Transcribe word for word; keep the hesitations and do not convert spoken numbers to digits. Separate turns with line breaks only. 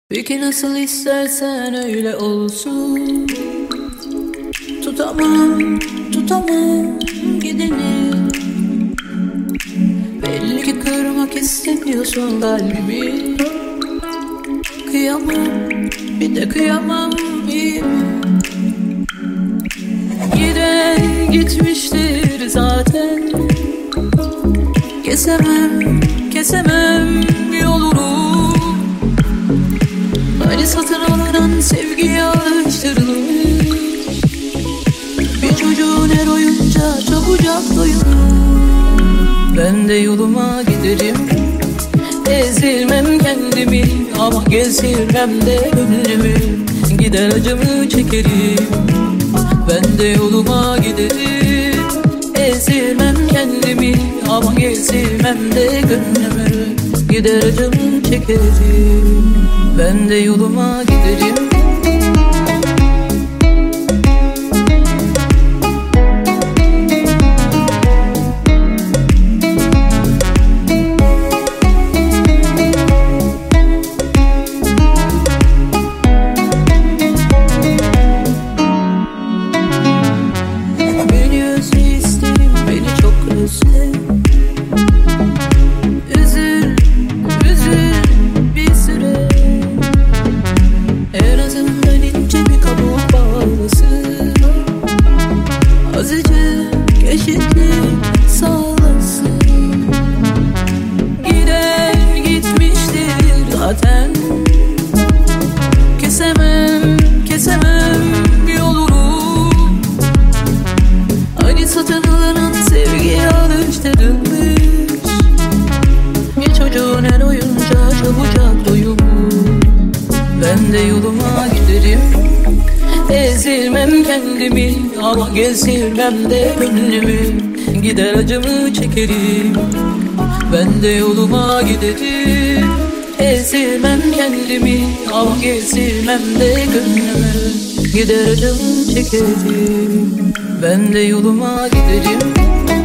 Peki nasıl istersen öyle olsun. Tutamam, tutamam gideni. Belli ki kırmak istemiyorsun kalbimi. Kıyamam, bir de kıyamam iyi mi? Giden gitmiştir zaten. Kesemem, kesemem yolunu. Hani satın alınan sevgiye alıştırılmış. Bir çocuğun her oyunca çabucak doyurur. Ben de yoluma giderim, ezilmem kendimi, ama gezdirmem de gönlümü. Gider acımı çekerim. Ben de yoluma giderim, ezilmem kendimi, ama gezdirmem de gönlümü. Gider acımı çekerim. Ben de yoluma giderim. Beni özle isterim, beni çok özle. Üzül, üzül bir süre. En azından ince bir kabuk bağlasın. Azıcık eşitlik sağlasın. Giden gitmiştir zaten. Kesemem, kesemem yolunu. Hani satın alınan sevgiye alıştırılmış. Bir çocuğun her oyuncağı çabucak doyumur. Ben de yoluma giderim, ezilmem kendimi, ama gezdirmem de gönlümü. Gider acımı çekerim. Ben de yoluma giderim, ezilmem kendimi, ama gezdirmem de gönlümü. Gider acımı çekerim. Ben de yoluma giderim.